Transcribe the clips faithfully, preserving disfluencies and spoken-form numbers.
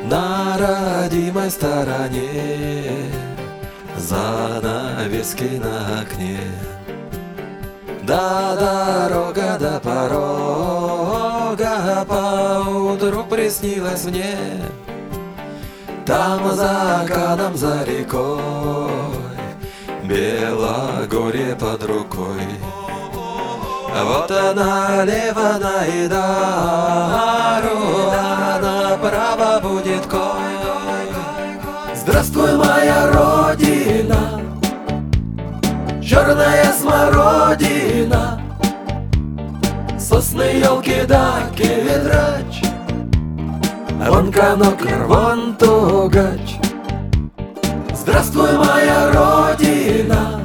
На родимой стороне занавески на окне. Да дорога до порога поутру приснилась мне. Там за Каном, за рекой, Белогорье под рукой. Вот она налево на Идару, а направо будет Кой. Здравствуй, моя родина, черная смородина, сосны, елки, даки, ветрач, вон коноклер, вон тугач. Здравствуй, моя родина,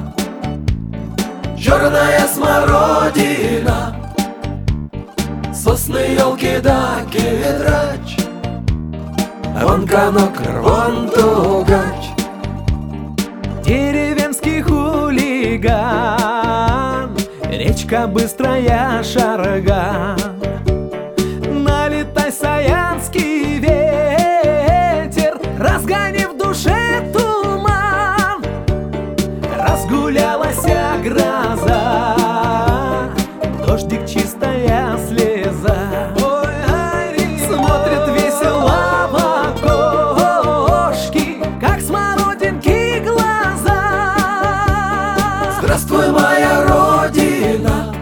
черная смородина, сосны, елки, даки, ветрач, вон коноклер, вон тугач. Деревенский хулиган, речка быстрая шарган. Налетай, саянский ветер, разгони в душе туман. Разгулялась гроза, дождик, чистая слеза. Смотрит весело в окошки, как смородинки глаза. Здравствуй, моя родина,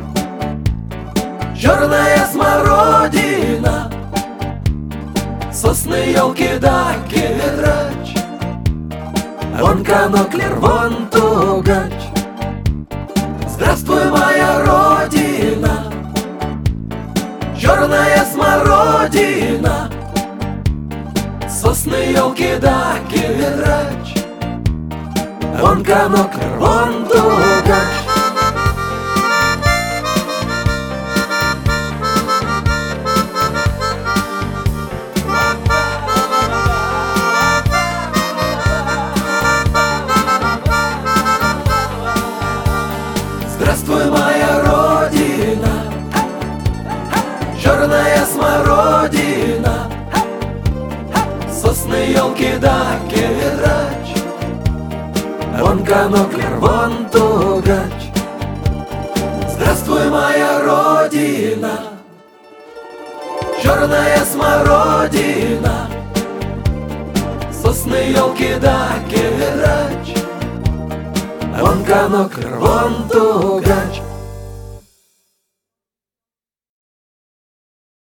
черная смородина, сосны, елки, даки, ветрач, вон коноклер, вон тугач. Здравствуй, моя родина, черная смородина, сосны, елки, даки, ветрач, вон коноклер, вон тугач. Здравствуй, моя родина, черная смородина, сосны, елки, даки, ветрач, вон коноклер, вон тугач. Здравствуй, моя родина, черная смородина, сосны, елки, даки, ветрач, вон коноклер, вон тугач.